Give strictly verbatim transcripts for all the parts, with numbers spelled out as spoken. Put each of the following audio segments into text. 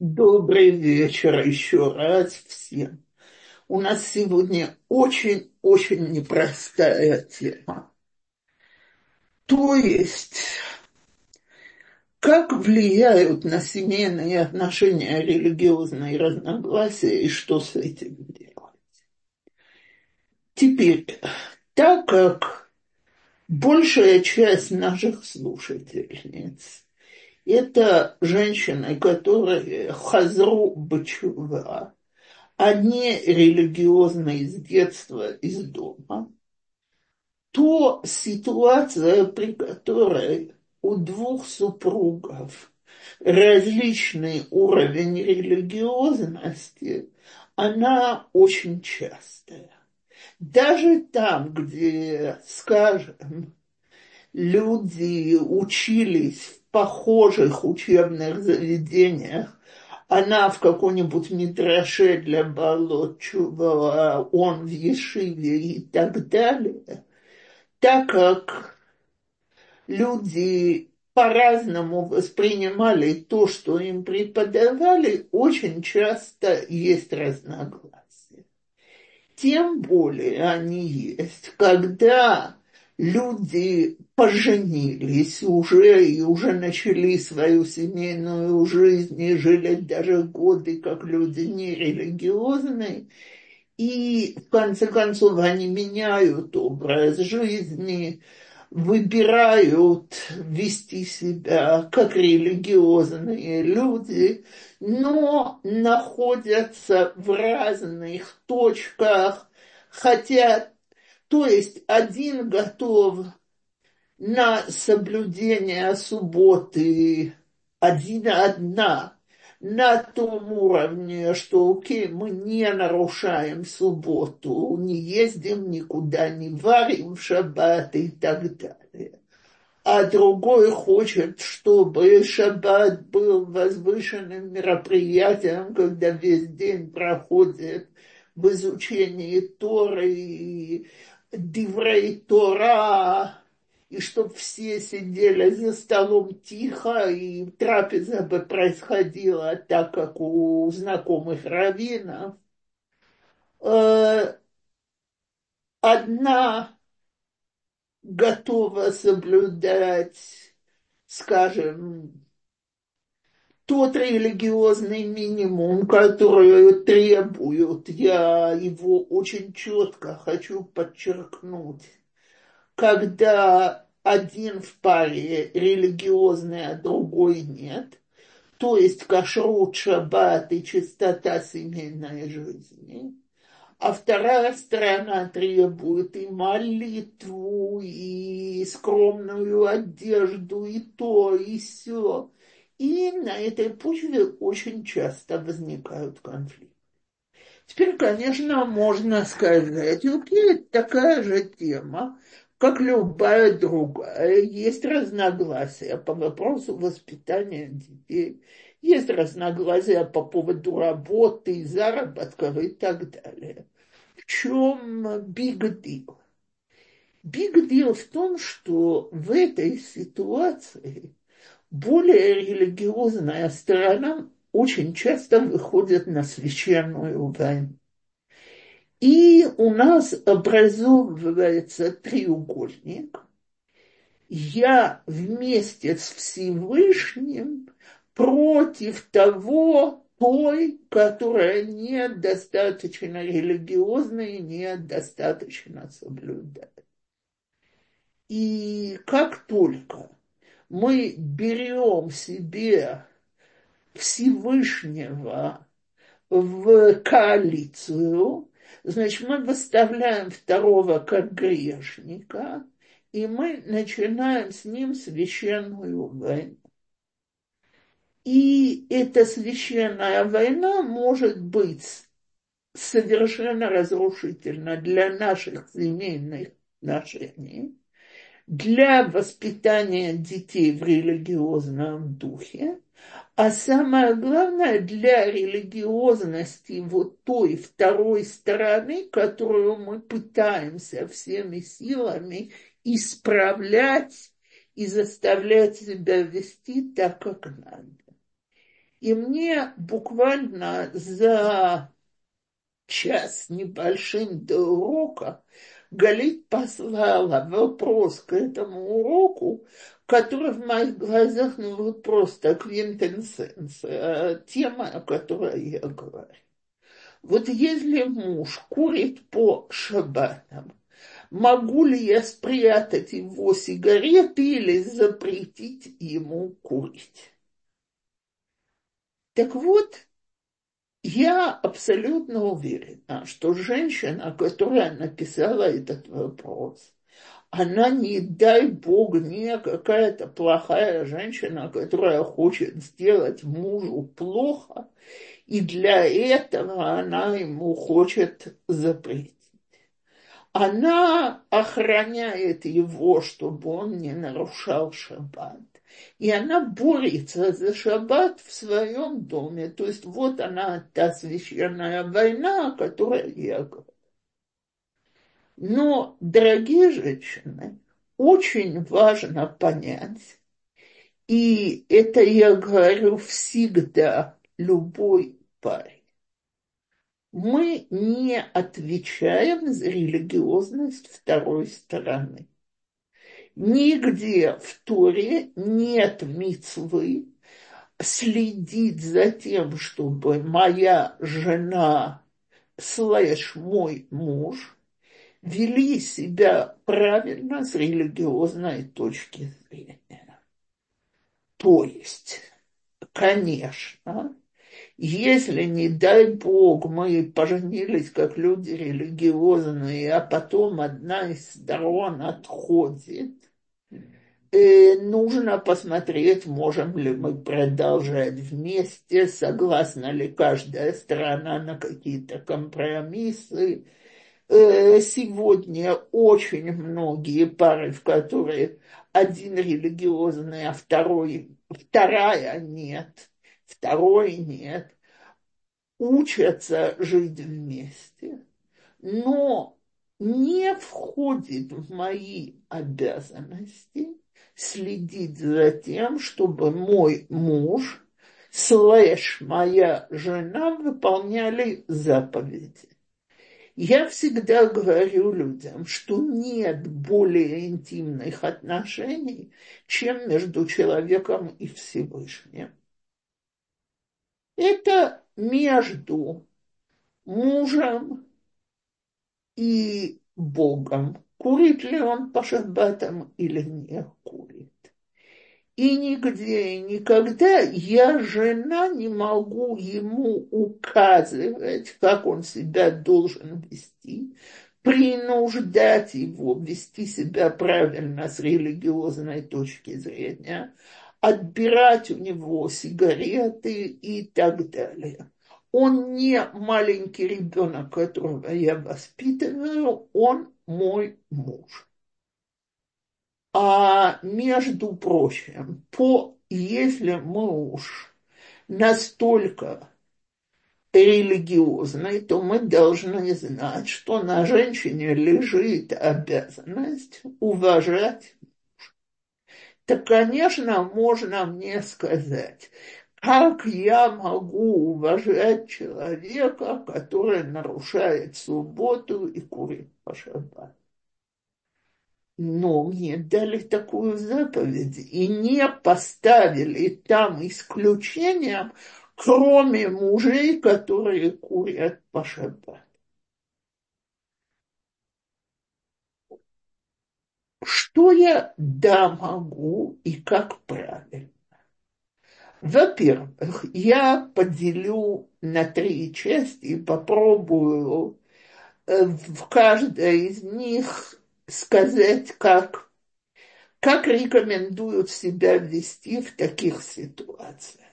Добрый вечер еще раз всем. У нас сегодня очень-очень непростая тема. То есть, как влияют на семейные отношения религиозные разногласия и что с этим делать? Теперь, так как большая часть наших слушательниц это женщины, которые хазру бачува, они религиозные с детства, из дома, то ситуация, при которой у двух супругов различный уровень религиозности, она очень частая. Даже там, где, скажем, люди учились в похожих учебных заведениях, она в каком-нибудь мидраше для болот чува, он в ешиве и так далее, так как люди по-разному воспринимали то, что им преподавали, очень часто есть разногласия. Тем более они есть, когда люди поженились уже и уже начали свою семейную жизнь и жили даже годы как люди нерелигиозные, и в конце концов они меняют образ жизни, выбирают вести себя как религиозные люди, но находятся в разных точках, хотя, то есть один готов на соблюдение субботы, один одна, на том уровне, что, окей, мы не нарушаем субботу, не ездим никуда, не варим в шаббат и так далее. А другой хочет, чтобы шаббат был возвышенным мероприятием, когда весь день проходит в изучении Торы и Диврей Тора, и чтобы все сидели за столом тихо, и трапеза бы происходила так, как у знакомых раввинов. Э, Одна готова соблюдать, скажем, тот религиозный минимум, который требуют, я его очень четко хочу подчеркнуть, когда один в паре религиозный, а другой нет, то есть кашрут, шаббат и чистота семейной жизни. А вторая сторона требует и молитву, и скромную одежду, и то, и сё. И на этой почве очень часто возникают конфликты. Теперь, конечно, можно сказать, окей, это такая же тема, как любая другая. Есть разногласия по вопросу воспитания детей, есть разногласия по поводу работы, заработков и так далее. В чем big deal? Big deal в том, что в этой ситуации более религиозная сторона очень часто выходит на священную войну. И у нас образовывается треугольник. Я вместе с Всевышним против того, той, которая недостаточно религиозна и недостаточно соблюдает. И как только мы берем себе Всевышнего в коалицию, значит, мы выставляем второго как грешника, и мы начинаем с ним священную войну. И эта священная война может быть совершенно разрушительна для наших семейных отношений, для воспитания детей в религиозном духе, а самое главное, для религиозности вот той второй стороны, которую мы пытаемся всеми силами исправлять и заставлять себя вести так, как надо. И мне буквально за час небольшим до урока Галит послала вопрос к этому уроку, который в моих глазах, ну вот просто квинтэссенция, тема, о которой я говорю. Вот если муж курит по шаббатам, могу ли я спрятать его сигареты или запретить ему курить? Так вот, я абсолютно уверена, что женщина, которая написала этот вопрос, она, не дай бог, не какая-то плохая женщина, которая хочет сделать мужу плохо, и для этого она ему хочет запретить. Она охраняет его, чтобы он не нарушал шаббат. И она борется за шаббат в своем доме. То есть вот она, та священная война, о которой я говорю. Но, дорогие женщины, очень важно понять, и это я говорю всегда любой паре, мы не отвечаем за религиозность второй стороны. Нигде в Торе нет мицвы следить за тем, чтобы моя жена слэш мой муж вели себя правильно с религиозной точки зрения. То есть, конечно, если, не дай бог, мы поженились как люди религиозные, а потом одна из сторон отходит, э, нужно посмотреть, можем ли мы продолжать вместе, согласна ли каждая сторона на какие-то компромиссы. Э, сегодня очень многие пары, в которые один религиозный, а второй, вторая нет, второй нет, учатся жить вместе, но не входит в мои обязанности следить за тем, чтобы мой муж слэш моя жена выполняли заповеди. Я всегда говорю людям, что нет более интимных отношений, чем между человеком и Всевышним. Это между мужем и Богом. Курит ли он по шаббатам или не курит. И нигде и никогда я, жена, не могу ему указывать, как он себя должен вести, принуждать его вести себя правильно с религиозной точки зрения, отбирать у него сигареты и так далее. Он не маленький ребенок, которого я воспитываю, он мой муж. А между прочим, по, если мы уж настолько религиозны, то мы должны знать, что на женщине лежит обязанность уважать. Так, конечно, можно мне сказать, как я могу уважать человека, который нарушает субботу и курит по шаббату? Но мне дали такую заповедь и не поставили там исключением, кроме мужей, которые курят по шаббату. Что я да могу и как правильно? Во-первых, я поделю на три части и попробую в каждой из них сказать, как Как рекомендуют себя вести в таких ситуациях?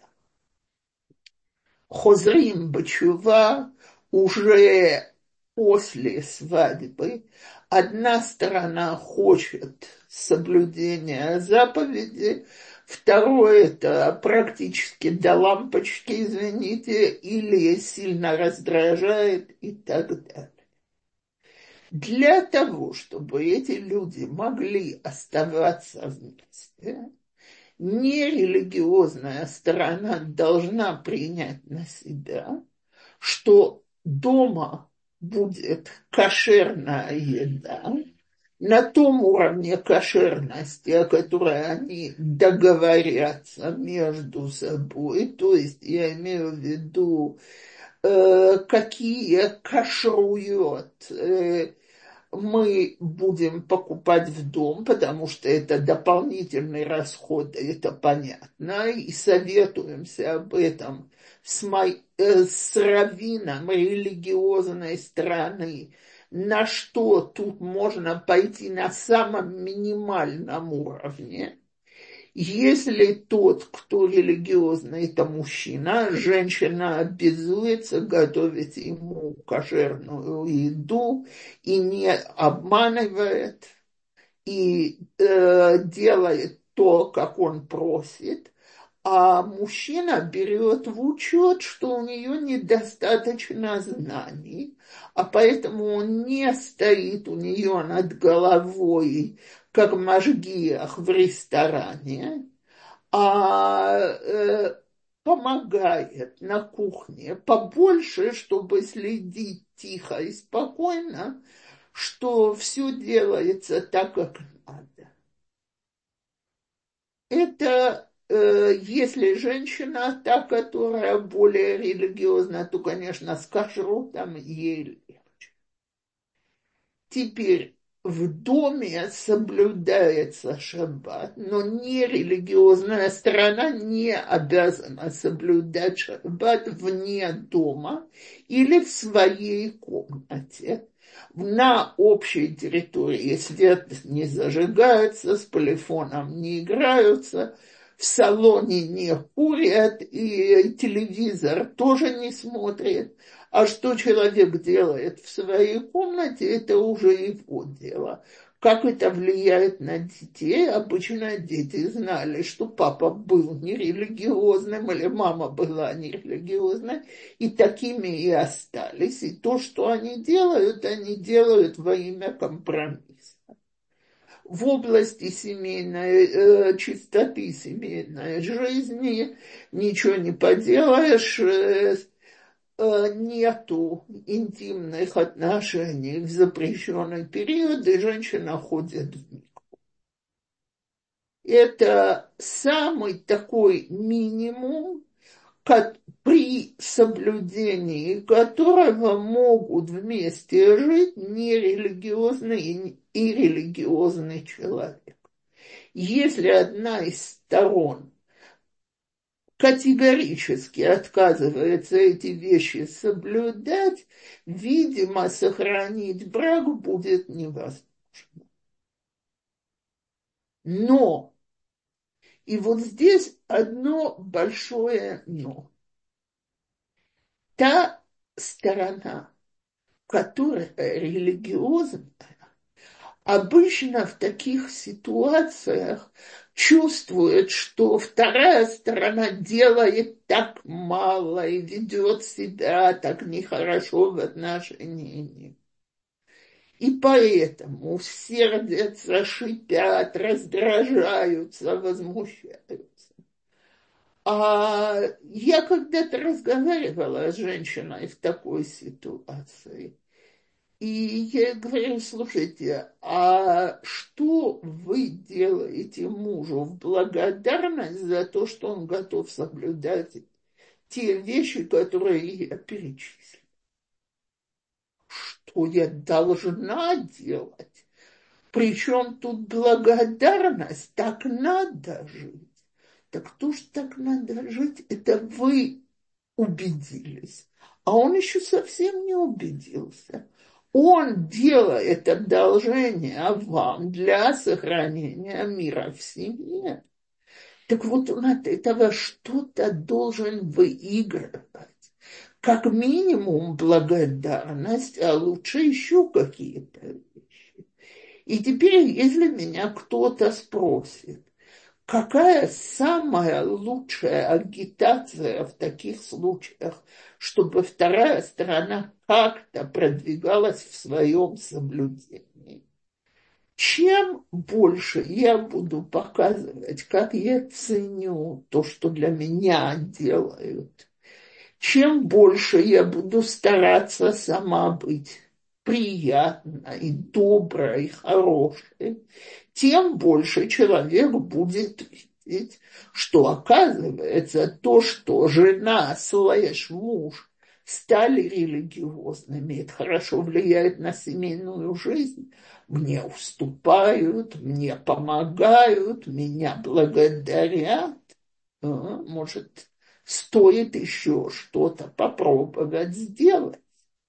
Хозрим бачува уже после свадьбы. Одна сторона хочет соблюдения заповеди, второе это практически до лампочки, извините, или сильно раздражает и так далее. Для того, чтобы эти люди могли оставаться вместе, нерелигиозная сторона должна принять на себя, что дома будет кошерная еда, на том уровне кошерности, о которой они договорятся между собой, то есть я имею в виду, э, какие кашрует э, мы будем покупать в дом, потому что это дополнительный расход, это понятно, и советуемся об этом с, мой, э, с раввином религиозной страны, на что тут можно пойти на самом минимальном уровне. Если тот, кто религиозный, это мужчина, женщина обязуется готовить ему кошерную еду и не обманывает, и э, делает то, как он просит, а мужчина берет в учет, что у нее недостаточно знаний, а поэтому он не стоит у нее над головой, как машгиах в ресторане, а э, помогает на кухне побольше, чтобы следить тихо и спокойно, что все делается так, как надо. Это э, если женщина та, которая более религиозна, то, конечно, с кашрутом ей. Теперь в доме соблюдается шаббат, но нерелигиозная сторона не обязана соблюдать шаббат вне дома или в своей комнате. На общей территории свет не зажигается, с полифоном не играются, в салоне не курят и телевизор тоже не смотрят. А что человек делает в своей комнате, это уже его дело. Как это влияет на детей? Обычно дети знали, что папа был нерелигиозным или мама была нерелигиозной, и такими и остались. И то, что они делают, они делают во имя компромисса. В области семейной э, чистоты семейной жизни ничего не поделаешь. Э, нету интимных отношений в запрещенный период, и женщина ходит в микву. Это самый такой минимум, как, при соблюдении которого могут вместе жить нерелигиозный и религиозный человек. Если одна из сторон категорически отказывается эти вещи соблюдать, видимо, сохранить брак будет невозможно. Но, и вот здесь одно большое но. Та сторона, которая религиозная, обычно в таких ситуациях чувствует, что вторая сторона делает так мало и ведет себя так нехорошо в отношении них. И поэтому сердятся, шипят, раздражаются, возмущаются. А я когда-то разговаривала с женщиной в такой ситуации. И я говорю, слушайте, а что вы делаете мужу в благодарность за то, что он готов соблюдать те вещи, которые я перечислила? Что я должна делать? Причем тут благодарность? Так надо жить. Так кто ж так надо жить? Это вы убедились. А он еще совсем не убедился. Он делает одолжение вам для сохранения мира в семье. Так вот он от этого что-то должен выигрывать. Как минимум благодарность, а лучше еще какие-то вещи. И теперь, если меня кто-то спросит, какая самая лучшая агитация в таких случаях, чтобы вторая сторона как-то продвигалась в своем соблюдении? Чем больше я буду показывать, как я ценю то, что для меня делают, чем больше я буду стараться сама быть приятной, доброй, хорошей, тем больше человек будет видеть, что оказывается то, что жена слэш муж стали религиозными, это хорошо влияет на семейную жизнь, мне уступают, мне помогают, меня благодарят, а, может, стоит еще что-то попробовать сделать.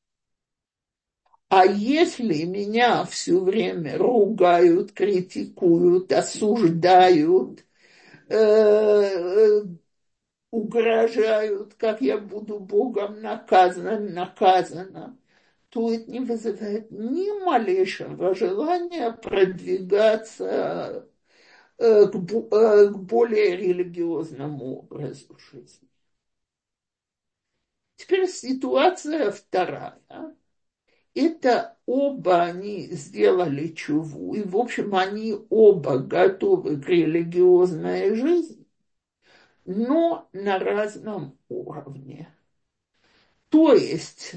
А если меня все время ругают, критикуют, осуждают, э, угрожают, как я буду Богом наказан, наказана, то это не вызывает ни малейшего желания продвигаться э, к, э, к более религиозному образу жизни. Теперь ситуация вторая. Это оба они сделали чуву, и, в общем, они оба готовы к религиозной жизни, но на разном уровне. То есть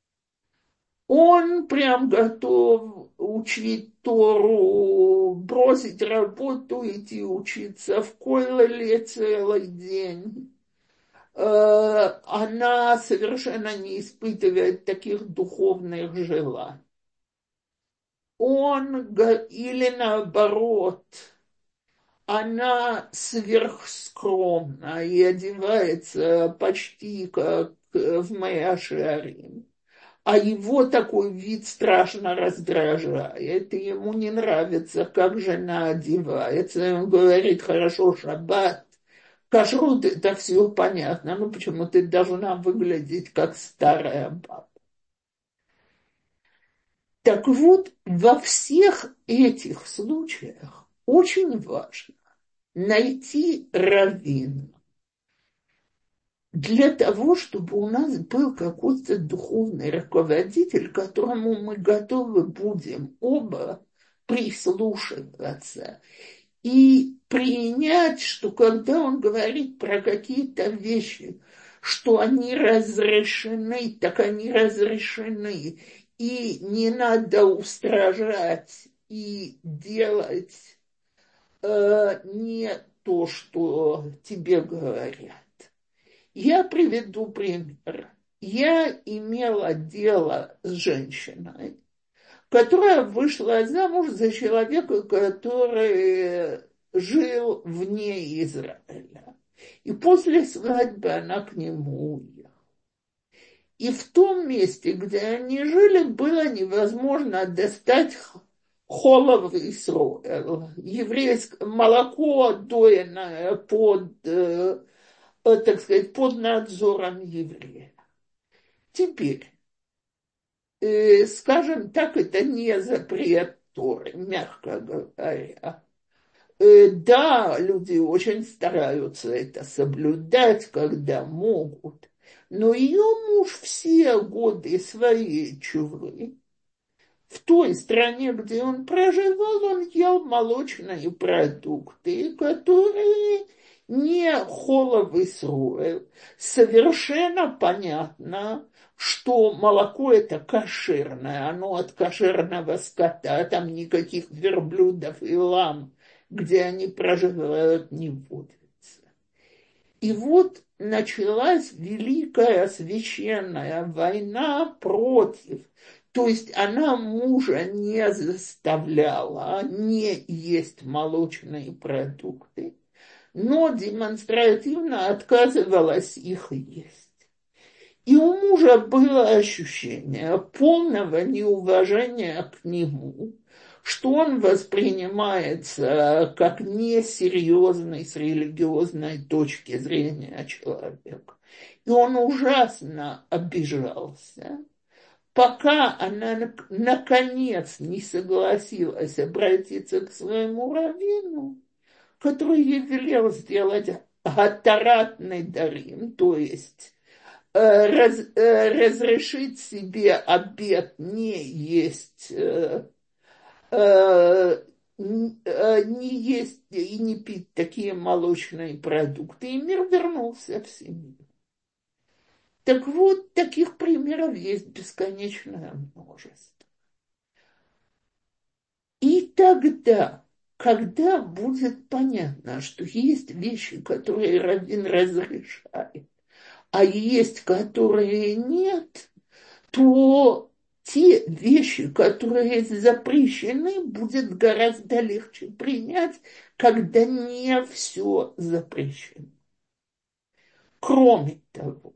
он прям готов учить Тору, бросить работу, идти учиться в колледже целый день. Она совершенно не испытывает таких духовных желаний. Он, или наоборот, она сверхскромна и одевается почти как в Меашарим. А его такой вид страшно раздражает, и ему не нравится, как жена одевается. И он говорит, хорошо, шаббат, кашрут, это все понятно, но почему ты должна выглядеть как старая баба? Так вот, во всех этих случаях очень важно найти раввина для того, чтобы у нас был какой-то духовный руководитель, которому мы готовы будем оба прислушиваться и принять, что когда он говорит про какие-то вещи, что они разрешены, так они разрешены, и не надо устражать и делать э, не то, что тебе говорят. Я приведу пример. Я имела дело с женщиной, которая вышла замуж за человека, который жил вне Израиля. И после свадьбы она к нему уехала. И в том месте, где они жили, было невозможно достать холов Исроэл, еврейское молоко, дойное под, э, так сказать, под надзором еврея. Теперь, э, скажем так, это не запрет Торы, мягко говоря. Э, да, люди очень стараются это соблюдать, когда могут. Но ее муж все годы своей чувы в той стране, где он проживал, он ел молочные продукты, которые не холовый срой. Совершенно понятно, что молоко это кошерное, оно от кошерного скота, там никаких верблюдов и лам, где они проживают, не водится. И вот началась великая священная война против. То есть она мужа не заставляла не есть молочные продукты, но демонстративно отказывалась их есть. И у мужа было ощущение полного неуважения к нему, что он воспринимается как несерьезный с религиозной точки зрения человек. И он ужасно обижался, пока она наконец не согласилась обратиться к своему раввину, который ей велел сделать гатаратный дарим, то есть раз, разрешить себе обет не есть э, н- э, не есть и не пить такие молочные продукты, и мир вернулся в семью. Так вот, таких примеров есть бесконечное множество. И тогда, когда будет понятно, что есть вещи, которые раввин разрешает, а есть, которые нет, то те вещи, которые запрещены, будет гораздо легче принять, когда не все запрещено. Кроме того,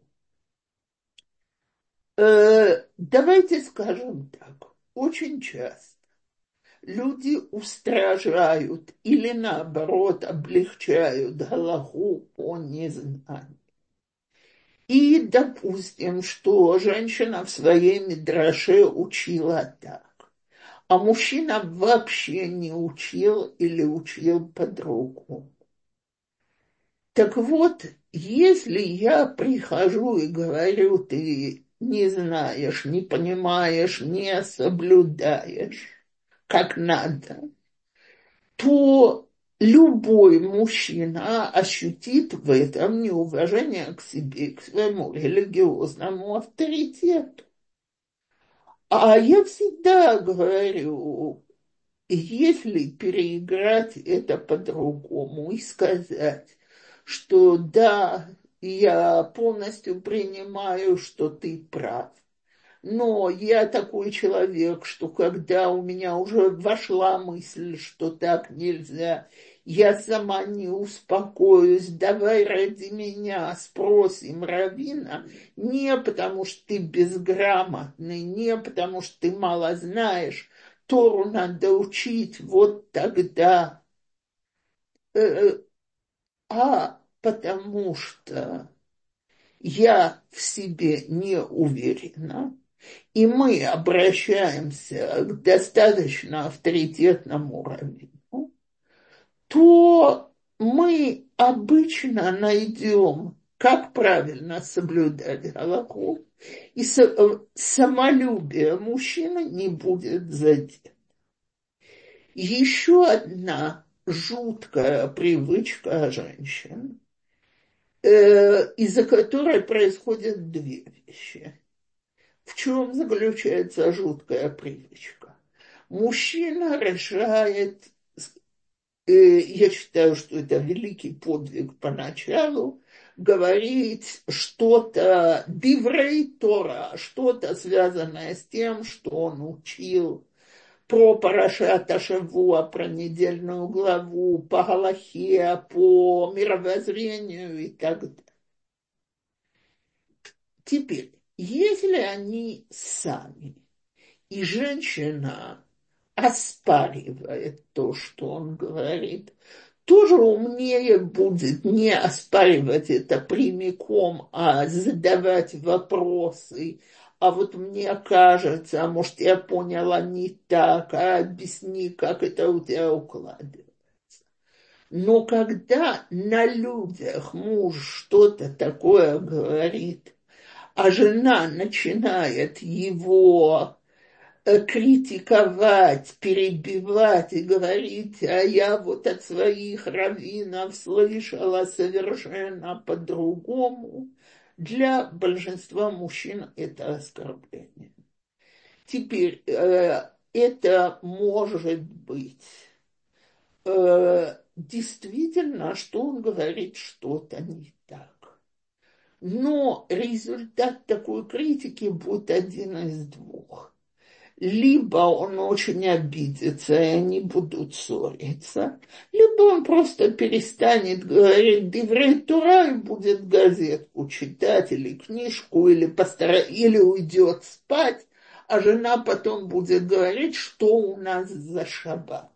э, давайте скажем так, очень часто люди устражают или наоборот облегчают галаху по незнанию. И допустим, что женщина в своей мидраше учила так, а мужчина вообще не учил или учил по-другому. Так вот, если я прихожу и говорю, ты не знаешь, не понимаешь, не соблюдаешь, как надо, то любой мужчина ощутит в этом неуважение к себе, к своему религиозному авторитету. А я всегда говорю, если переиграть это по-другому и сказать, что да, я полностью принимаю, что ты прав, но я такой человек, что когда у меня уже вошла мысль, что так нельзя, я сама не успокоюсь, давай ради меня спросим раввина, не потому что ты безграмотный, не потому что ты мало знаешь, Тору надо учить вот тогда, э, а потому что я в себе не уверена, и мы обращаемся к достаточно авторитетному раввину, то мы обычно найдем, как правильно соблюдать галаху, и самолюбие мужчины не будет задето. Еще одна жуткая привычка женщин, э, из-за которой происходят две вещи. В чем заключается жуткая привычка? Мужчина решает, э, я считаю, что это великий подвиг поначалу, говорить что-то диврей Тора, что-то связанное с тем, что он учил про Парашат Ашавуа, про недельную главу, по Галахе, по мировоззрению и так далее. Теперь, если они сами, и женщина оспаривает то, что он говорит, тоже умнее будет не оспаривать это прямиком, а задавать вопросы. А вот мне кажется, а может, я поняла не так, а объясни, как это у тебя укладывается. Но когда на людях муж что-то такое говорит, а жена начинает его критиковать, перебивать и говорить, а я вот от своих раввинов слышала совершенно по-другому, для большинства мужчин это оскорбление. Теперь э, это может быть э, действительно, что он говорит что-то не так. Но результат такой критики будет один из двух. Либо он очень обидится, и они будут ссориться, либо он просто перестанет говорить Деврей Тора и будет газетку читать, или книжку, или, постара... или уйдет спать, а жена потом будет говорить, что у нас за шаббат.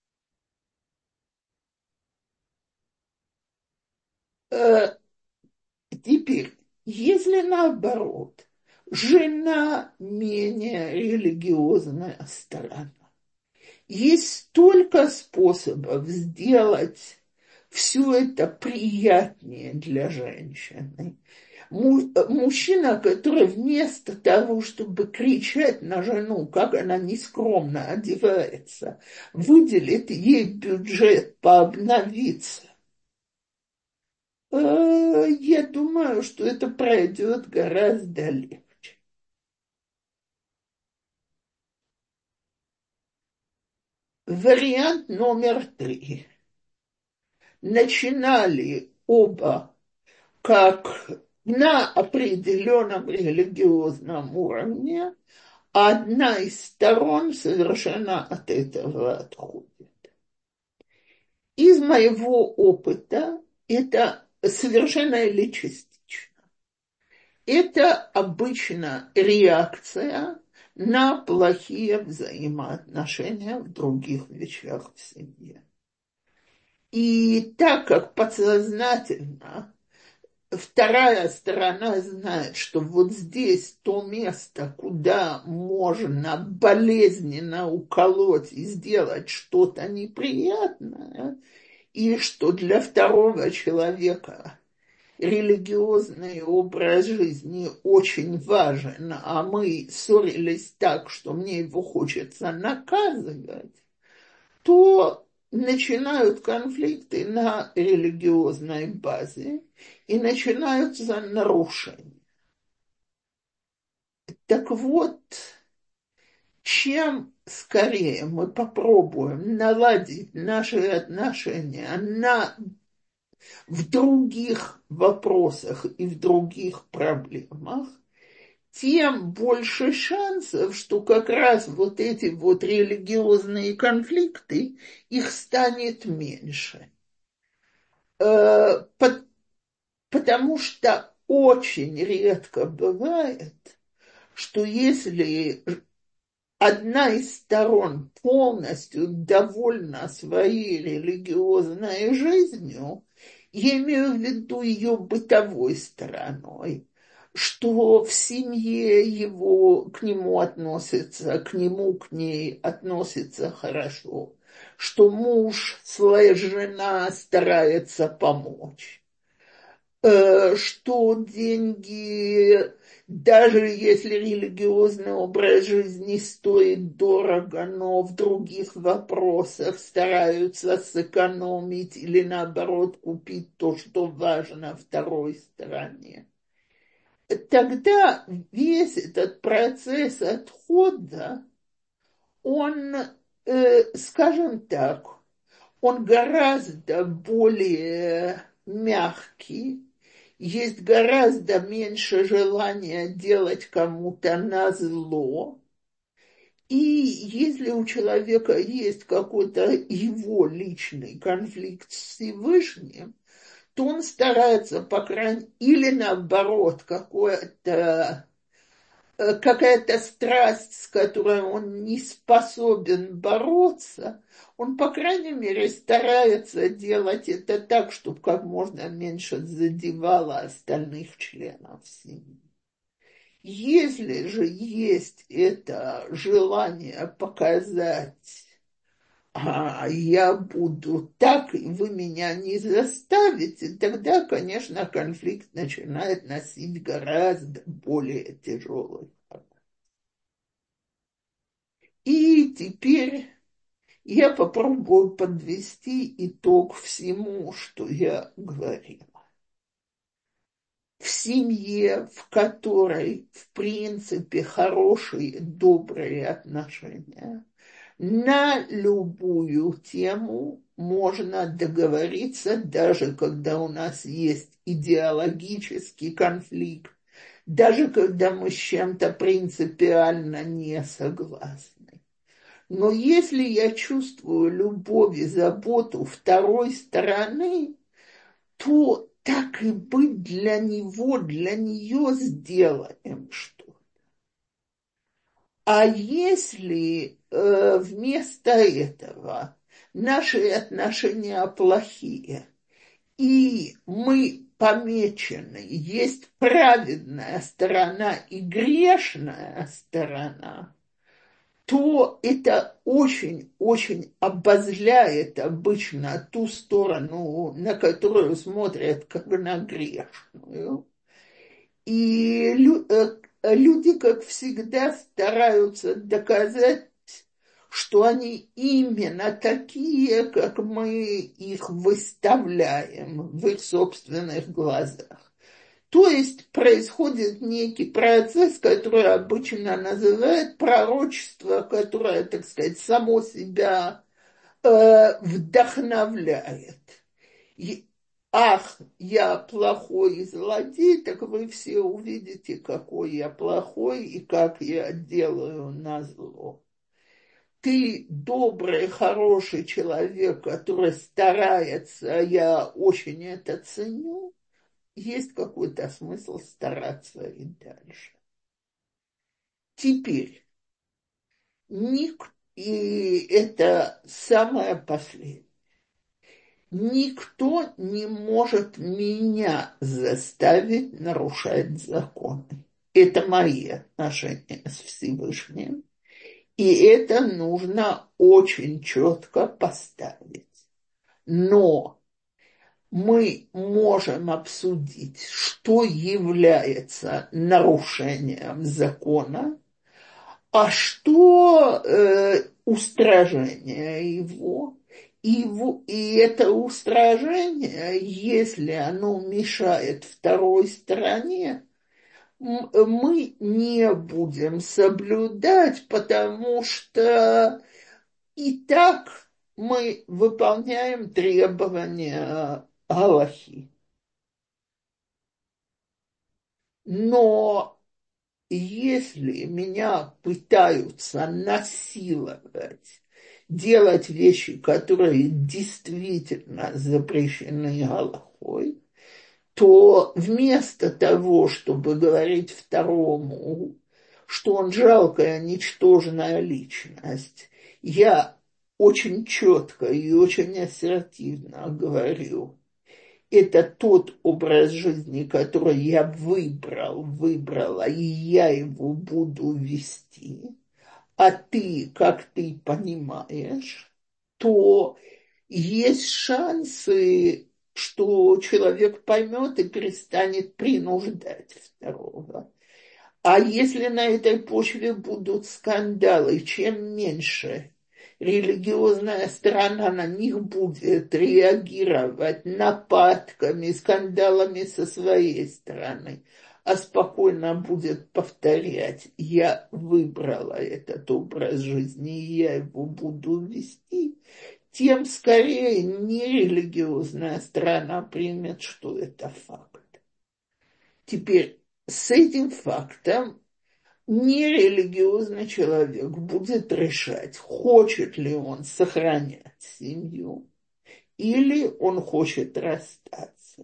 Э, Теперь, если наоборот, жена менее религиозная сторона, есть столько способов сделать все это приятнее для женщины. Му- мужчина, который вместо того, чтобы кричать на жену, как она нескромно одевается, выделит ей бюджет пообновиться, э, я думаю, что это пройдет гораздо легче. Вариант номер три. Начинали оба как на определенном религиозном уровне, а одна из сторон совершенно от этого отходит. Из моего опыта это совершенно или частично. Это обычно реакция на плохие взаимоотношения в других вещах в семье. И так как подсознательно вторая сторона знает, что вот здесь то место, куда можно болезненно уколоть и сделать что-то неприятное, и что для второго человека религиозный образ жизни очень важен, а мы ссорились так, что мне его хочется наказывать, то начинают конфликты на религиозной базе и начинаются нарушения. Так вот, чем скорее мы попробуем наладить наши отношения на, в других вопросах и в других проблемах, тем больше шансов, что как раз вот эти вот религиозные конфликты, их станет меньше. Э, потому что очень редко бывает, что если одна из сторон полностью довольна своей религиозной жизнью, я имею в виду ее бытовой стороной, что в семье его к нему относятся, к нему, к ней относятся хорошо, что муж, своя жена старается помочь, что деньги, даже если религиозный образ жизни стоит дорого, но в других вопросах стараются сэкономить или наоборот купить то, что важно второй стороне. Тогда весь этот процесс отхода, он, э, скажем так, он гораздо более мягкий, есть гораздо меньше желания делать кому-то назло. И если у человека есть какой-то его личный конфликт с Всевышним, то он старается, по крайней или наоборот, какое-то какая-то страсть, с которой он не способен бороться, он, по крайней мере, старается делать это так, чтобы как можно меньше задевало остальных членов семьи. Если же есть это желание показать, а я буду так, и вы меня не заставите, тогда, конечно, конфликт начинает носить гораздо более тяжелый характер. И теперь я попробую подвести итог всему, что я говорила. В семье, в которой, в принципе, хорошие, добрые отношения, на любую тему можно договориться, даже когда у нас есть идеологический конфликт, даже когда мы с чем-то принципиально не согласны. Но если я чувствую любовь и заботу второй стороны, то так и быть для него, для нее сделаем что-то. А если э, вместо этого наши отношения плохие, и мы помечены, есть праведная сторона и грешная сторона, то это очень-очень обозляет обычно ту сторону, на которую смотрят как на грешную. И лю- э, люди, как всегда, стараются доказать, что они именно такие, как мы их выставляем в их собственных глазах. То есть происходит некий процесс, который обычно называют пророчество, которое, так сказать, само себя э, вдохновляет. И, ах, я плохой злодей, так вы все увидите, какой я плохой и как я делаю назло. Ты добрый, хороший человек, который старается, я очень это ценю, есть какой-то смысл стараться и дальше. Теперь, ник, и это самое последнее. Никто не может меня заставить нарушать законы. Это мои отношения с Всевышним. И это нужно очень четко поставить. Но мы можем обсудить, что является нарушением закона, а что э, устражение его. И, его. И это устражение, если оно мешает второй стороне, мы не будем соблюдать, потому что и так мы выполняем требования Галахи. Но если меня пытаются насиловать, делать вещи, которые действительно запрещены Галахой, то вместо того, чтобы говорить второму, что он жалкая, ничтожная личность, я очень четко и очень ассертивно говорю, это тот образ жизни, который я выбрал, выбрала, и я его буду вести, а ты, как ты понимаешь, то есть шансы, что человек поймет и перестанет принуждать второго. А если на этой почве будут скандалы, чем меньше религиозная сторона на них будет реагировать нападками, скандалами со своей стороны, а спокойно будет повторять, я выбрала этот образ жизни, и я его буду вести, тем скорее нерелигиозная сторона примет, что это факт. Теперь с этим фактом нерелигиозный человек будет решать, хочет ли он сохранять семью или он хочет расстаться.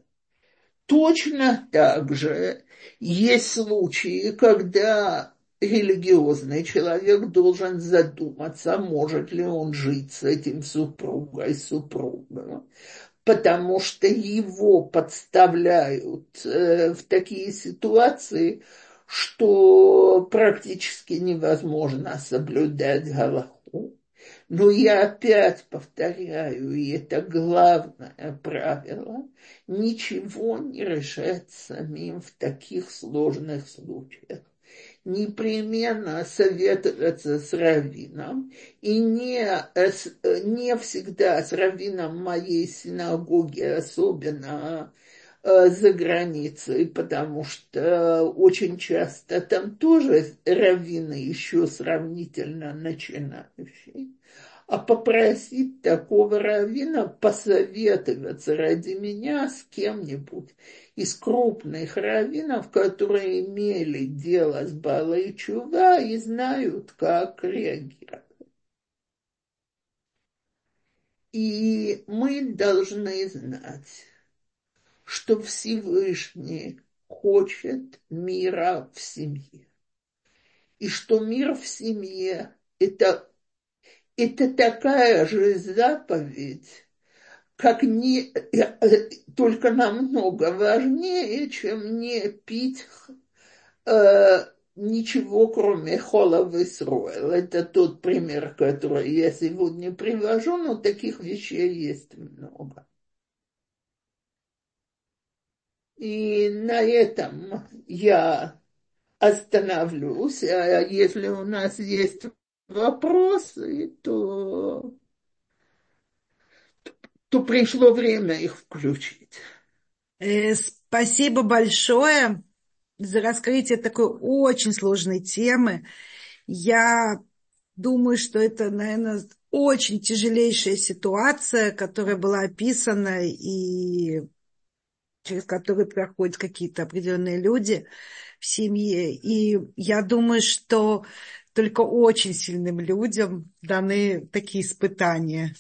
Точно так же есть случаи, когда религиозный человек должен задуматься, может ли он жить с этим супругой, супругом, потому что его подставляют э, в такие ситуации, что практически невозможно соблюдать галаху. Но я опять повторяю, и это главное правило, ничего не решать самим в таких сложных случаях. Непременно советоваться с раввином, и не, не всегда с раввином моей синагоги, особенно э, за границей, потому что очень часто там тоже раввины еще сравнительно начинающие, а попросить такого раввина посоветоваться ради меня с кем-нибудь из крупных раввинов, которые имели дело с Баалей Чува и знают, как реагировать. И мы должны знать, что Всевышний хочет мира в семье. И что мир в семье – это, это такая же заповедь, как не, только намного важнее, чем не пить э, ничего, кроме холов и сроил. Это тот пример, который я сегодня привожу, но таких вещей есть много. И на этом я остановлюсь. А если у нас есть вопросы, то, то пришло время их включить. Э, Спасибо большое за раскрытие такой очень сложной темы. Я думаю, что это, наверное, очень тяжелейшая ситуация, которая была описана и через которую проходят какие-то определенные люди в семье. И я думаю, что только очень сильным людям даны такие испытания.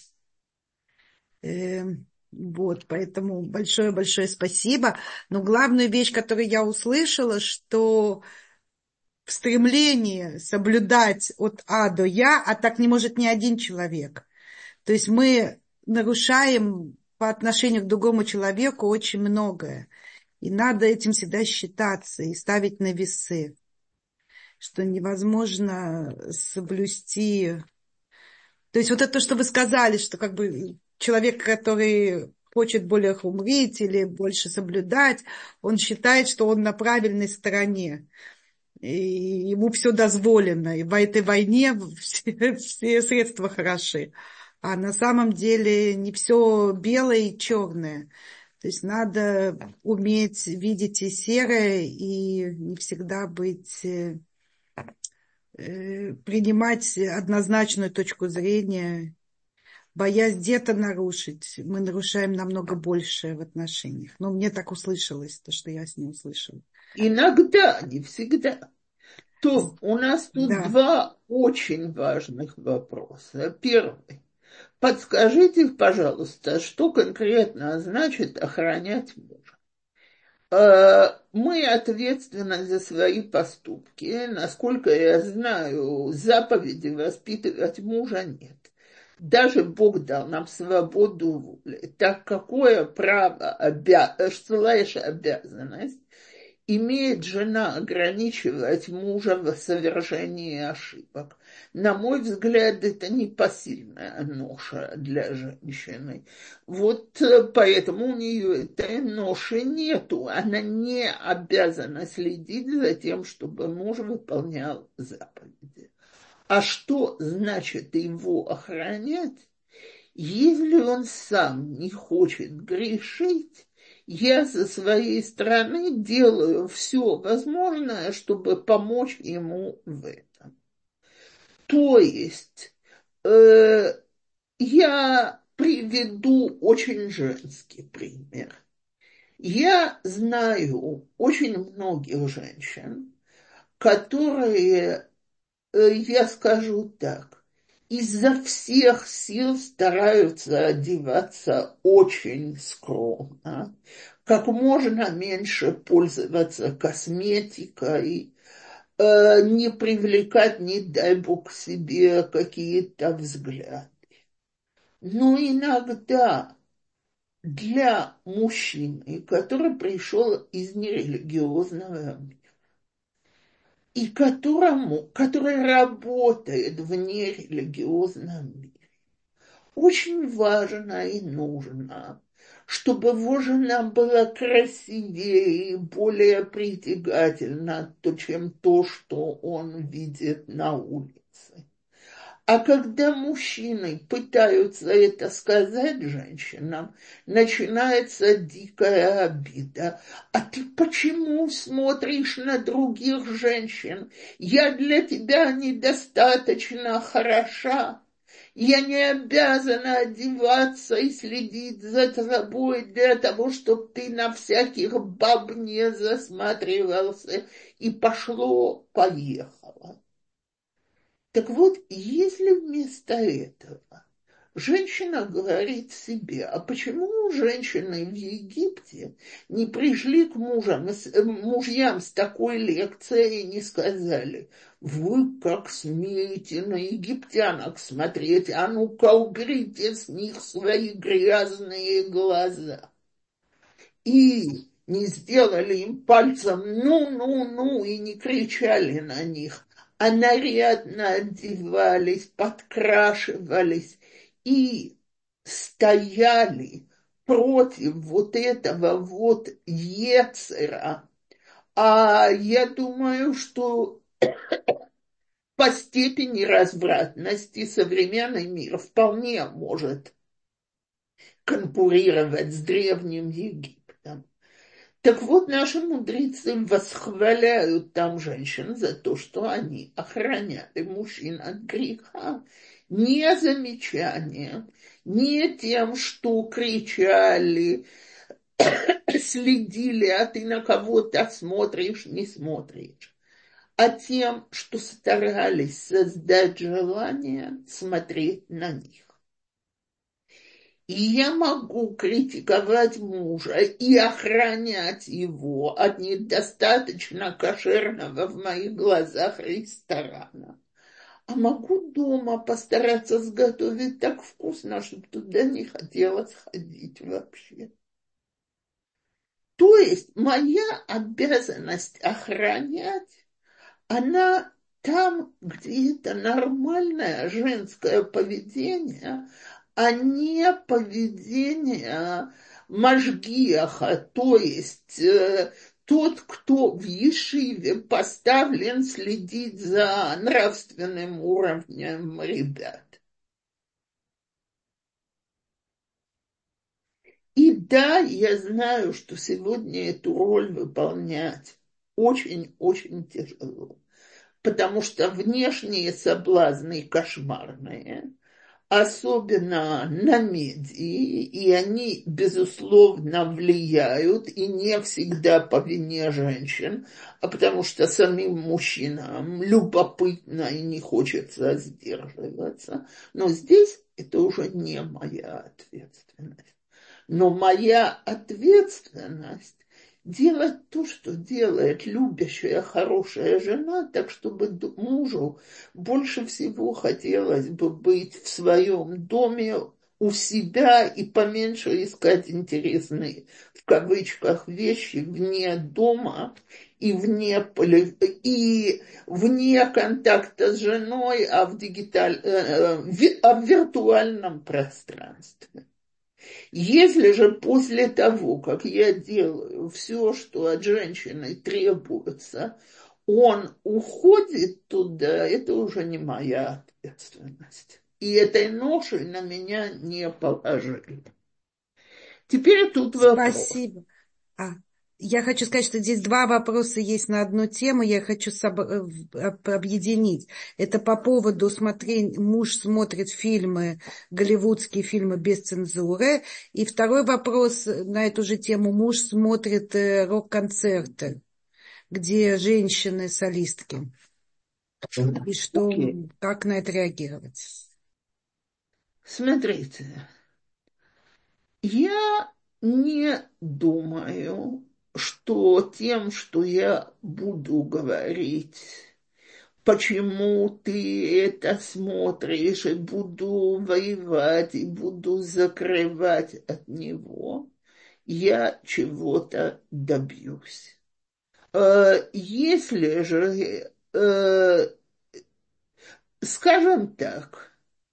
Эм, Вот, поэтому большое-большое спасибо. Но главную вещь, которую я услышала, что в стремлении соблюдать от А до Я, а так не может ни один человек. То есть мы нарушаем по отношению к другому человеку очень многое. И надо этим всегда считаться и ставить на весы, что невозможно соблюсти. То есть вот это, что вы сказали, что как бы человек, который хочет более хумрить или больше соблюдать, он считает, что он на правильной стороне. И ему все дозволено. И в этой войне все, все средства хороши. А на самом деле не все белое и черное. То есть надо уметь видеть и серое, и не всегда быть, э, э, принимать однозначную точку зрения, боясь где-то нарушить. Мы нарушаем намного больше в отношениях. Но мне так услышалось, то, что я с ним услышала. Иногда, не всегда. То у нас тут Да. два очень важных вопроса. Первый. Подскажите, пожалуйста, что конкретно значит охранять мужа? Э, Мы ответственны за свои поступки. Насколько я знаю, заповеди воспитывать мужа нет. Даже Бог дал нам свободу воли. Так какое право, обя... слэш обязанность имеет жена ограничивать мужа в совершении ошибок? На мой взгляд, это непосильная ноша для женщины. Вот э, поэтому у нее этой ноши нету. Она не обязана следить за тем, чтобы муж выполнял заповеди. А что значит его охранять? Если он сам не хочет грешить, я со своей стороны делаю все возможное, чтобы помочь ему в этом. То есть э, я приведу очень женский пример. Я знаю очень многих женщин, которые, э, я скажу так, изо всех сил стараются одеваться очень скромно, как можно меньше пользоваться косметикой, э, не привлекать, не дай бог, к себе какие-то взгляды. Но иногда для мужчины, который пришел из нерелигиозного мира, и которому, который работает в нерелигиозном мире, очень важно и нужно, чтобы его жена была красивее и более притягательна, чем то, что он видит на улице. А когда мужчины пытаются это сказать женщинам, начинается дикая обида. А ты почему смотришь на других женщин? Я для тебя недостаточно хороша. Я не обязана одеваться и следить за тобой для того, чтобы ты на всяких баб не засматривался и пошло-поехало. Так вот, если вместо этого женщина говорит себе, а почему женщины в Египте не пришли к мужам, мужьям с такой лекцией и не сказали, вы как смеете на египтянок смотреть, а ну-ка уберите с них свои грязные глаза. И не сделали им пальцем «ну-ну-ну» и не кричали на них, а нарядно одевались, подкрашивались и стояли против вот этого вот ецера. А я думаю, что по степени развратности современный мир вполне может конкурировать с Древним Египтом. Так вот, наши мудрецы восхваляют там женщин за то, что они охраняли мужчин от греха. Не замечанием, не тем, что кричали, следили, а ты на кого-то смотришь, не смотришь, а тем, что старались создать желание смотреть на них. И я могу критиковать мужа и охранять его от недостаточно кошерного в моих глазах ресторана. А могу дома постараться сготовить так вкусно, чтобы туда не хотелось ходить вообще. То есть моя обязанность охранять, она там, где это нормальное женское поведение, а не поведение машгиаха, то есть э, тот, кто в ешиве поставлен следить за нравственным уровнем ребят. И да, я знаю, что сегодня эту роль выполнять очень-очень тяжело, потому что внешние соблазны кошмарные, особенно на медии, и они, безусловно, влияют, и не всегда по вине женщин, а потому что самим мужчинам любопытно и не хочется сдерживаться. Но здесь это уже не моя ответственность. Но моя ответственность делать то, что делает любящая, хорошая жена, так чтобы мужу больше всего хотелось бы быть в своем доме у себя и поменьше искать интересные, в кавычках, вещи вне дома и вне, и вне контакта с женой, а в, дигиталь, а в виртуальном пространстве. Если же после того, как я делаю все, что от женщины требуется, он уходит туда, это уже не моя ответственность. И этой ноши на меня не положили. Теперь тут вопрос. Спасибо. А, я хочу сказать, что здесь два вопроса есть на одну тему, я хочу соб... объединить. Это по поводу смотрения, муж смотрит фильмы, голливудские фильмы без цензуры. И второй вопрос на эту же тему, муж смотрит рок-концерты, где женщины солистки. И что, Okay. как на это реагировать? Смотрите, я не думаю, что тем, что я буду говорить, почему ты это смотришь, и буду воевать, и буду закрывать от него, я чего-то добьюсь. Если же, скажем так,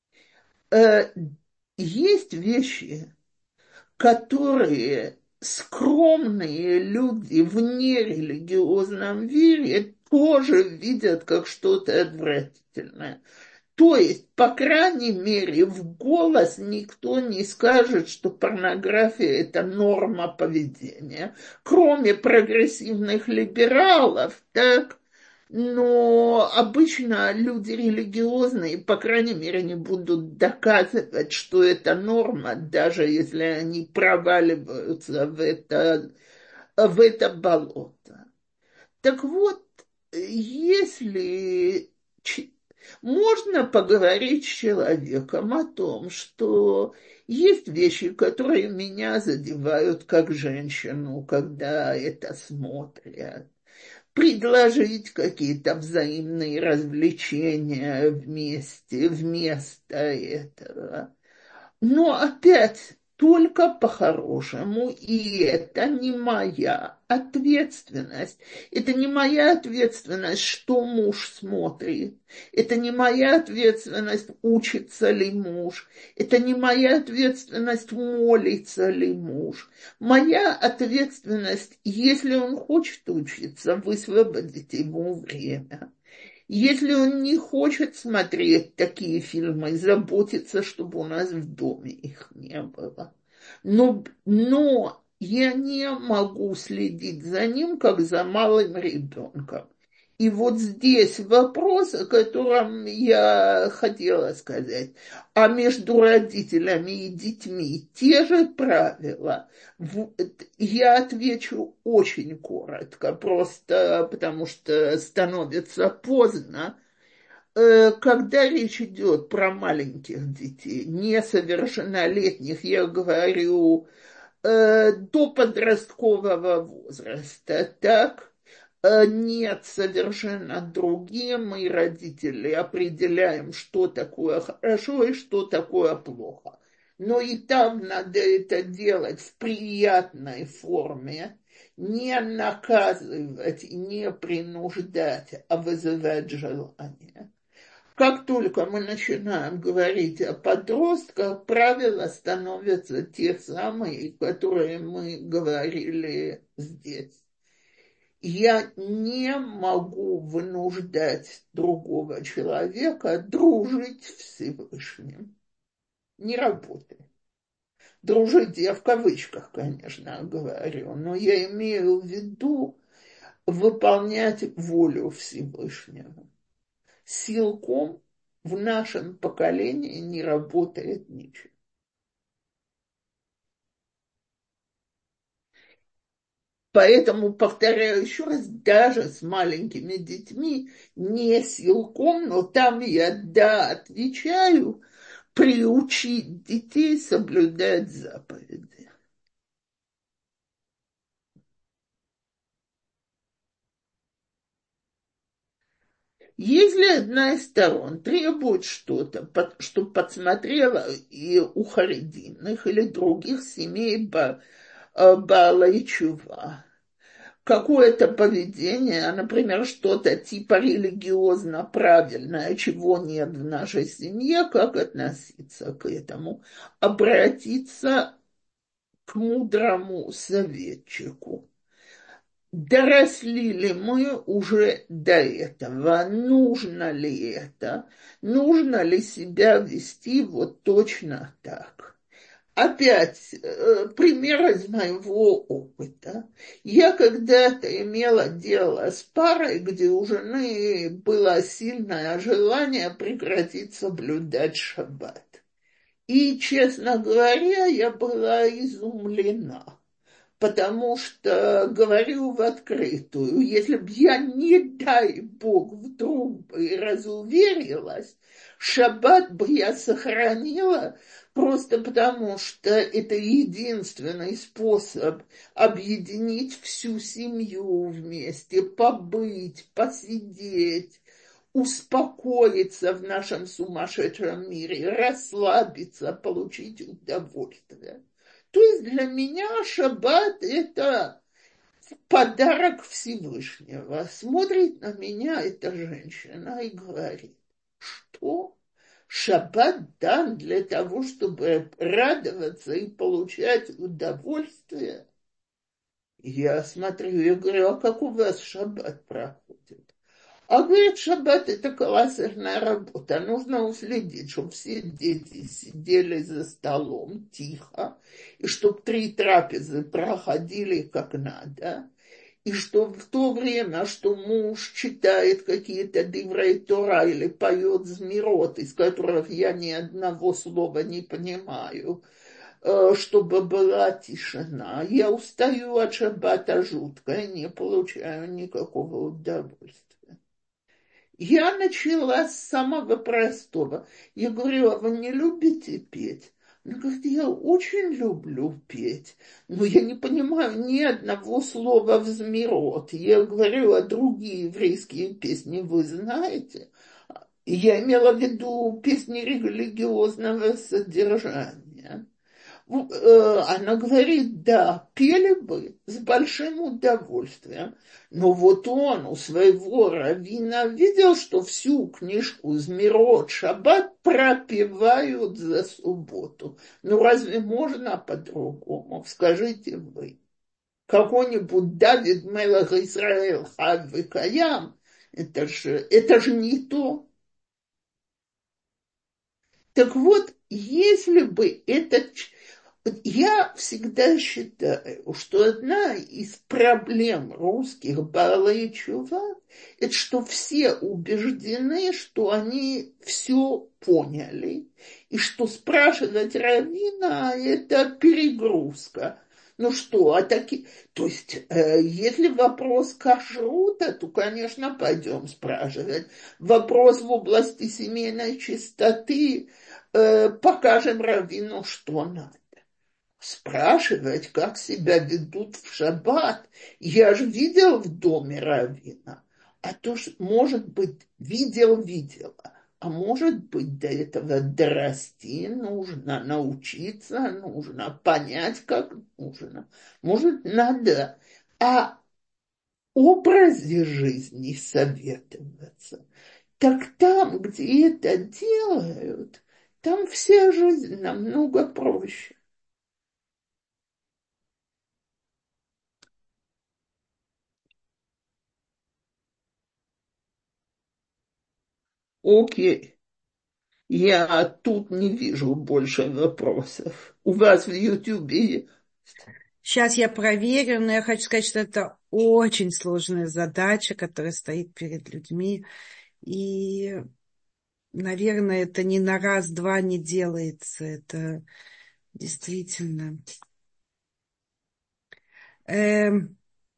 есть вещи, которые скромные люди в нерелигиозном мире тоже видят как что-то отвратительное. То есть, по крайней мере, в голос никто не скажет, что порнография – это норма поведения, кроме прогрессивных либералов, так? Но обычно люди религиозные, по крайней мере, не будут доказывать, что это норма, даже если они проваливаются в это, в это болото. Так вот, если можно поговорить с человеком о том, что есть вещи, которые меня задевают как женщину, когда это смотрят, предложить какие-то взаимные развлечения вместе, вместо этого. Но опять только по-хорошему, и это не моя ответственность. Это не моя ответственность, что муж смотрит. Это не моя ответственность, учится ли муж. Это не моя ответственность, молится ли муж. Моя ответственность, если он хочет учиться, высвободить ему время. Если он не хочет смотреть такие фильмы, заботиться, чтобы у нас в доме их не было. Но, но я не могу следить за ним, как за малым ребенком. И вот здесь вопрос, о котором я хотела сказать. А между родителями и детьми те же правила. Я отвечу очень коротко, просто потому что становится поздно. Когда речь идет про маленьких детей, несовершеннолетних, я говорю, до подросткового возраста, так, нет, совершенно другие. Мы, родители, определяем, что такое хорошо и что такое плохо. Но и там надо это делать в приятной форме, не наказывать и не принуждать, а вызывать желание. Как только мы начинаем говорить о подростках, правила становятся те самые, которые мы говорили здесь. Я не могу вынуждать другого человека дружить с Всевышним. Не работает. Дружить я в кавычках, конечно, говорю, но я имею в виду выполнять волю Всевышнего. Силком в нашем поколении не работает ничего. Поэтому, повторяю еще раз, даже с маленькими детьми, не силком, но там я, да, отвечаю, приучить детей соблюдать заповеди. Если одна из сторон требует что-то, чтобы подсмотрела и у харидимных или других семей Баала и Чува, какое-то поведение, например, что-то типа религиозно правильное, чего нет в нашей семье, как относиться к этому? Обратиться к мудрому советчику. Доросли ли мы уже до этого? Нужно ли это? Нужно ли себя вести вот точно так? Опять э, пример из моего опыта. Я когда-то имела дело с парой, где у жены было сильное желание прекратить соблюдать шаббат. И, честно говоря, я была изумлена. Потому что, говорю в открытую, если б я, не дай Бог, вдруг бы разуверилась, шаббат бы я сохранила, просто потому что это единственный способ объединить всю семью вместе, побыть, посидеть, успокоиться в нашем сумасшедшем мире, расслабиться, получить удовольствие. То есть для меня шаббат – это подарок Всевышнего. Смотрит на меня эта женщина и говорит, что шаббат дан для того, чтобы радоваться и получать удовольствие. Я смотрю и говорю, а как у вас шаббат проходит? А говорит, шаббат – это колоссальная работа. Нужно уследить, чтобы все дети сидели за столом тихо, и чтобы три трапезы проходили как надо, и что в то время, что муж читает какие-то диврей Тора или поет змирот, из которых я ни одного слова не понимаю, чтобы была тишина. Я устаю от шаббата жутко и не получаю никакого удовольствия. Я начала с самого простого. Я говорю, а вы не любите петь? Она говорит, я очень люблю петь, но я не понимаю ни одного слова в змирот. Я говорю, а другие еврейские песни вы знаете? Я имела в виду песни религиозного содержания. Э, Она говорит, да, пели бы с большим удовольствием. Но вот он у своего раввина видел, что всю книжку Змирот Шаббат пропевают за субботу. Ну разве можно по-другому? Скажите вы. Какой-нибудь Давид Мелах Исраэл Хав Каям, это же, это же не то. Так вот, если бы этот... Я всегда считаю, что одна из проблем русских Баалей Чува, это что все убеждены, что они все поняли, и что спрашивать раввина – это перегрузка. Ну что, а таки... То есть, э, если вопрос кашрута, то, конечно, пойдем спрашивать. Вопрос в области семейной чистоты, э, покажем раввину, что надо. Спрашивать, как себя ведут в шаббат. Я же видел в доме раввина. А то, ж, может быть, видел-видела. А может быть, до этого дорасти нужно, научиться нужно, понять, как нужно. Может, надо о образе жизни советоваться. Так там, где это делают, там вся жизнь намного проще. Окей. Я тут не вижу больше вопросов. У вас в Ютубе Сейчас я проверю, но я хочу сказать, что это очень сложная задача, которая стоит перед людьми. И, наверное, это не на раз-два не делается. Это действительно. Эм,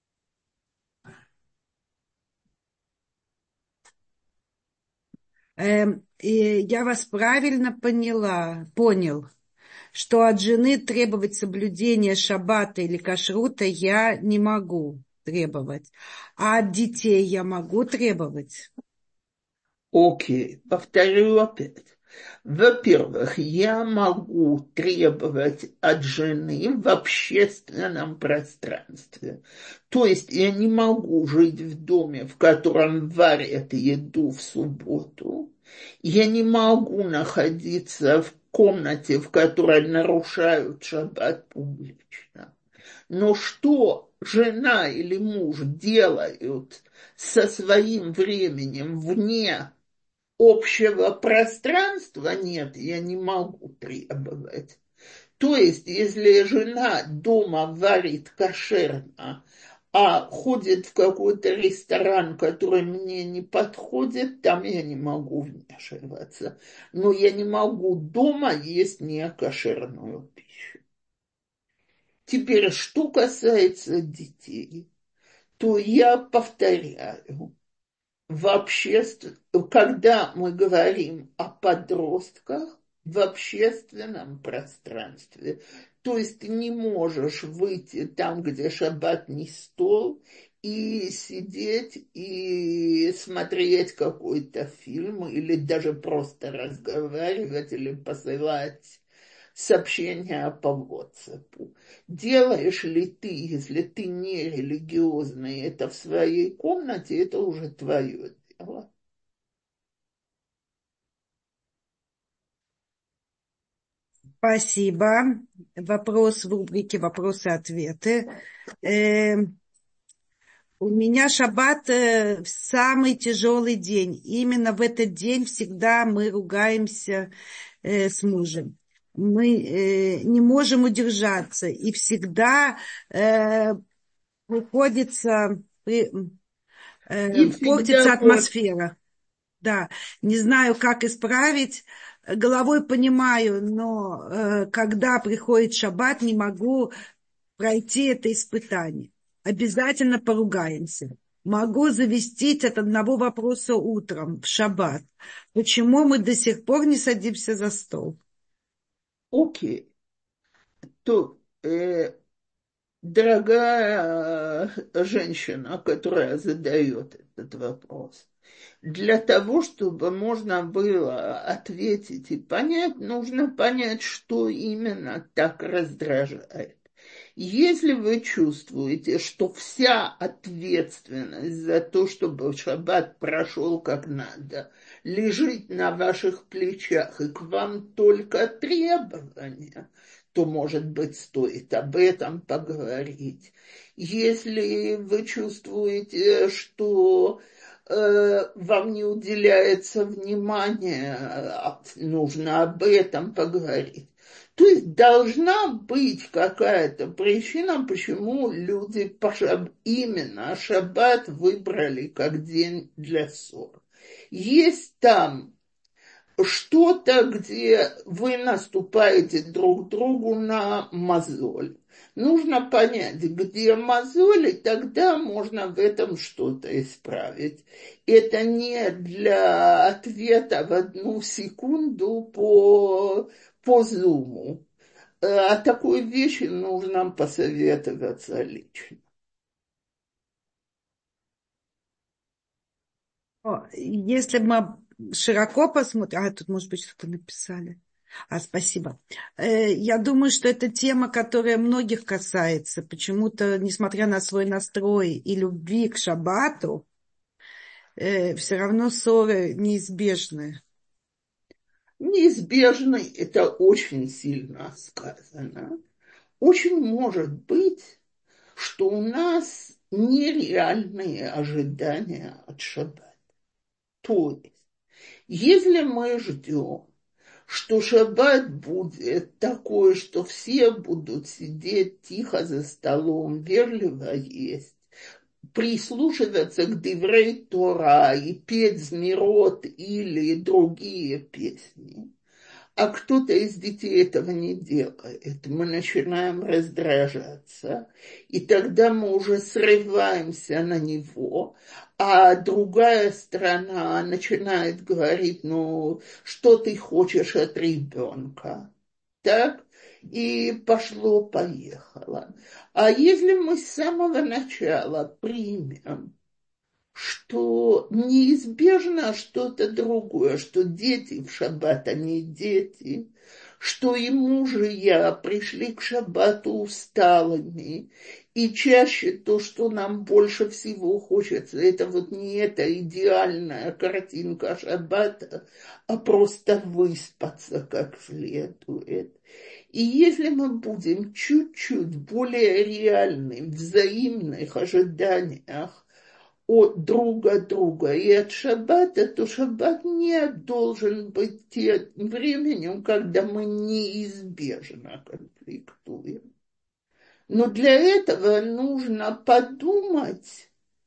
эм, и я вас правильно поняла, понял, что от жены требовать соблюдения шаббата или кашрута я не могу требовать, а от детей я могу требовать. окей, повторю опять. Во-первых, я могу требовать от жены в общественном пространстве. То есть я не могу жить в доме, в котором варят еду в субботу. Я не могу находиться в комнате, в которой нарушают шаббат публично. Но что жена или муж делают со своим временем вне общего пространства, нет, я не могу требовать. То есть, если жена дома варит кошерно, а ходит в какой-то ресторан, который мне не подходит, там я не могу вмешиваться. Но я не могу дома есть некошерную пищу. Теперь, что касается детей, то я повторяю, в обществе... когда мы говорим о подростках в общественном пространстве, то есть ты не можешь выйти там, где шаббатный стол, и сидеть и смотреть какой-то фильм, или даже просто разговаривать, или посылать сообщения по WhatsApp. Делаешь ли ты, если ты не религиозный, это в своей комнате, это уже твое дело. Спасибо. Вопрос в рубрике «Вопросы-ответы». Э, у меня шаббат э, в самый тяжелый день. Именно в этот день всегда мы ругаемся э, с мужем. Мы э, не можем удержаться. И всегда э, приходится, при- э, И портится всегда вот, атмосфера. Да, не знаю, как исправить. Головой понимаю, но э, когда приходит шаббат, не могу пройти это испытание. Обязательно поругаемся. Могу завестись от одного вопроса утром в шаббат. Почему мы до сих пор не садимся за стол? окей, то, э, дорогая э, женщина, которая задает этот вопрос, Для того, чтобы можно было ответить и понять, нужно понять, что именно так раздражает. Если вы чувствуете, что вся ответственность за то, чтобы шаббат прошел как надо, лежит на ваших плечах, и к вам только требования, то, может быть, стоит об этом поговорить. Если вы чувствуете, что э, вам не уделяется внимания, нужно об этом поговорить. То есть должна быть какая-то причина, почему люди по шаб... именно шаббат выбрали как день для ссор. Есть там что-то, где вы наступаете друг другу на мозоль. Нужно понять, где мозоль, и тогда можно в этом что-то исправить. Это не для ответа в одну секунду по, по зуму. О такой вещи нужно посоветоваться лично. О, если мы широко посмотрим, а тут, может быть, что-то написали. А, спасибо. Э, я думаю, что это тема, которая многих касается. Почему-то, несмотря на свой настрой и любви к шаббату, э, все равно ссоры неизбежны. Неизбежный, это очень сильно сказано. Очень может быть, что у нас нереальные ожидания от шаббата. То есть, если мы ждем, что шаббат будет такой, что все будут сидеть тихо за столом, вежливо есть, прислушиваться к Деврей Тора и петь Змирот или другие песни, а кто-то из детей этого не делает, мы начинаем раздражаться, и тогда мы уже срываемся на него, а другая сторона начинает говорить, ну, что ты хочешь от ребенка, так? И пошло-поехало. А если мы с самого начала примем, что неизбежно что-то другое, что дети в шаббат, они дети, что и мужья пришли к шаббату усталыми, и чаще то, что нам больше всего хочется, это вот не эта идеальная картинка шаббата, а просто выспаться как следует. И если мы будем чуть-чуть более реальны в взаимных ожиданиях от друга друга и от шаббата, то шаббат не должен быть тем временем, когда мы неизбежно конфликтуем. Но для этого нужно подумать,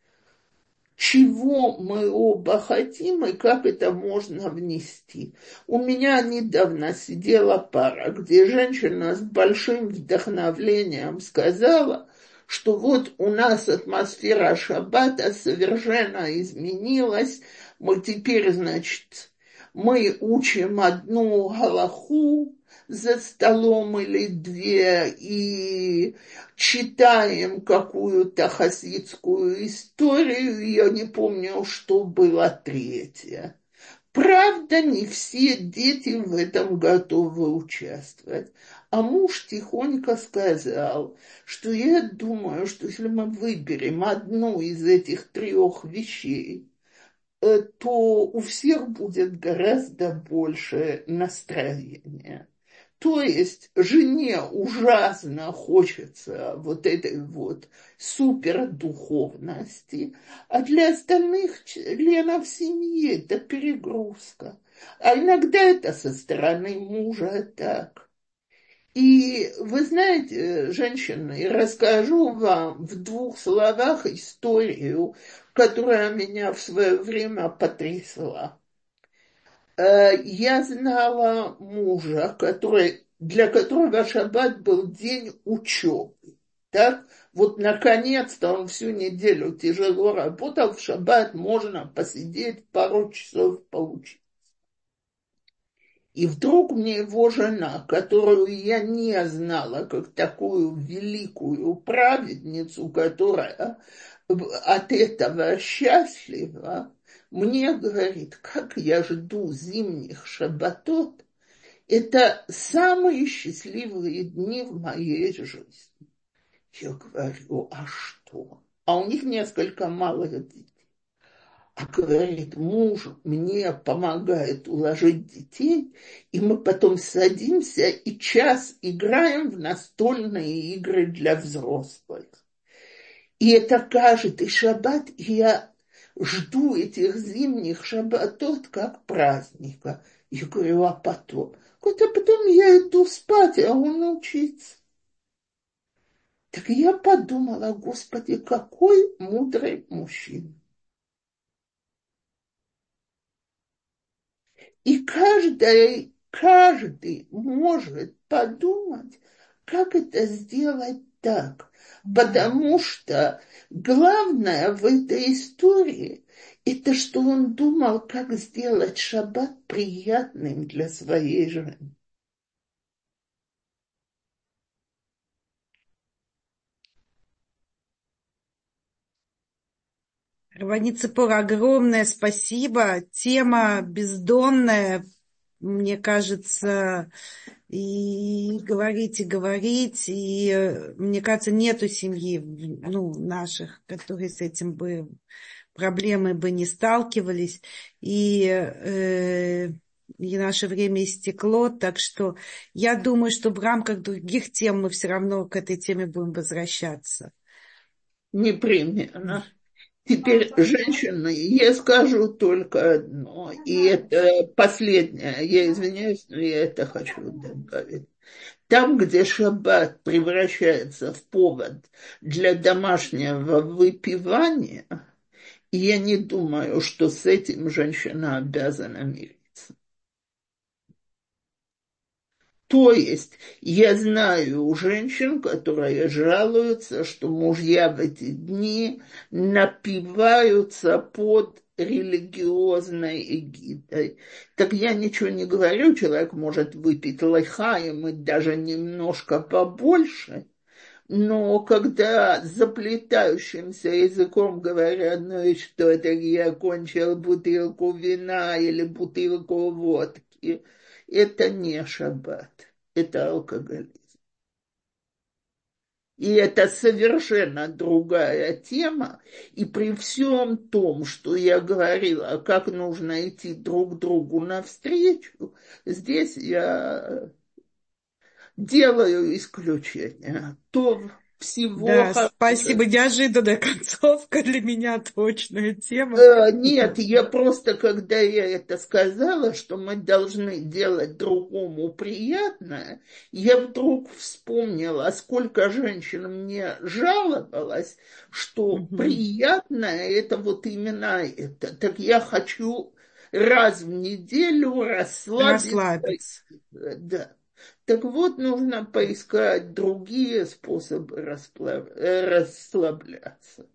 чего мы оба хотим и как это можно внести. У меня недавно сидела пара, где женщина с большим вдохновлением сказала, что вот у нас атмосфера шаббата совершенно изменилась. Мы теперь, значит, мы учим одну галаху за столом или две и читаем какую-то хасидскую историю, я не помню, что было третье. Правда, не все дети в этом готовы участвовать. А муж тихонько сказал, что я думаю, что если мы выберем одну из этих трех вещей, э, то у всех будет гораздо больше настроения. То есть жене ужасно хочется вот этой вот супердуховности, а для остальных членов семьи это перегрузка. А иногда это со стороны мужа так. И вы знаете, женщины, расскажу вам в двух словах историю, которая меня в свое время потрясла. Я знала мужа, который, для которого шаббат был день учебы. Так, вот наконец-то он всю неделю тяжело работал, в шаббат можно посидеть пару часов поучить. И вдруг мне его жена, которую я не знала как такую великую праведницу, которая от этого счастлива, Мне говорит, как я жду зимних шаббатот, это самые счастливые дни в моей жизни. Я говорю, а что? А у них несколько малых детей. А говорит, муж мне помогает уложить детей, и мы потом садимся и час играем в настольные игры для взрослых. И это каждый шаббат, и я жду этих зимних шаббатот как праздника. Я говорю, а потом? Говорит, а потом я иду спать, а он учится. Так я подумала, Господи, какой мудрый мужчина. И каждый, каждый может подумать, как это сделать так. Потому что главное в этой истории, это что он думал, как сделать шаббат приятным для своей жены. Равванит Ципора, огромное спасибо. Тема бездонная, мне кажется, и говорить, и говорить. И э, мне кажется, нету семьи, ну, наших, которые с этим бы проблемы бы не сталкивались. И, э, и наше время истекло, так что я думаю, что в рамках других тем мы все равно к этой теме будем возвращаться. Непременно. Теперь, женщины, я скажу только одно, и это последнее, я извиняюсь, но я это хочу добавить. Там, где шаббат превращается в повод для домашнего выпивания, я не думаю, что с этим женщина обязана мириться. То есть я знаю женщин, которые жалуются, что мужья в эти дни напиваются под религиозной эгидой. Так я ничего не говорю, человек может выпить лайхаем и даже немножко побольше, но когда заплетающимся языком говорят, ну и что это, я кончил бутылку вина или бутылку водки, это не шаббат, это алкоголизм. И это совершенно другая тема. И при всем том, что я говорила, как нужно идти друг другу навстречу, здесь я делаю исключение. То всего Да, хорошего. спасибо. Неожиданная концовка для меня, точная тема. Э, Нет, я просто, когда я это сказала, что мы должны делать другому приятное, я вдруг вспомнила, сколько женщин мне жаловалось, что Мгм. приятное это вот именно это. Так я хочу раз в неделю расслабиться. Расслабиться. Да. Так вот, нужно поискать другие способы расплав- э, расслабляться.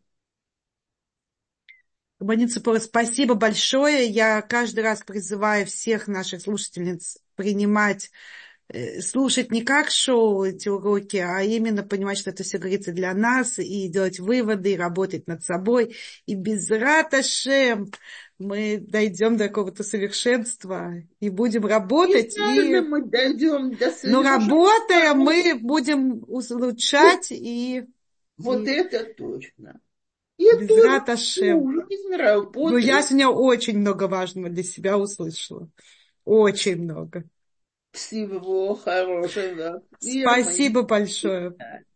Рабанит Ципора, спасибо большое. Я каждый раз призываю всех наших слушательниц принимать, э, слушать не как шоу эти уроки, а именно понимать, что это все говорится для нас, и делать выводы, и работать над собой. И без раташем мы дойдем до какого-то совершенства и будем Не работать. знаю, И... ли мы дойдем до Но совершенства. работая, мы будем улучшать и, Вот и это точно. Я без тоже раташем. всю жизнь Ну, я работаю. сегодня очень много важного для себя услышала. Очень много. Всего хорошего. Всем Спасибо большое.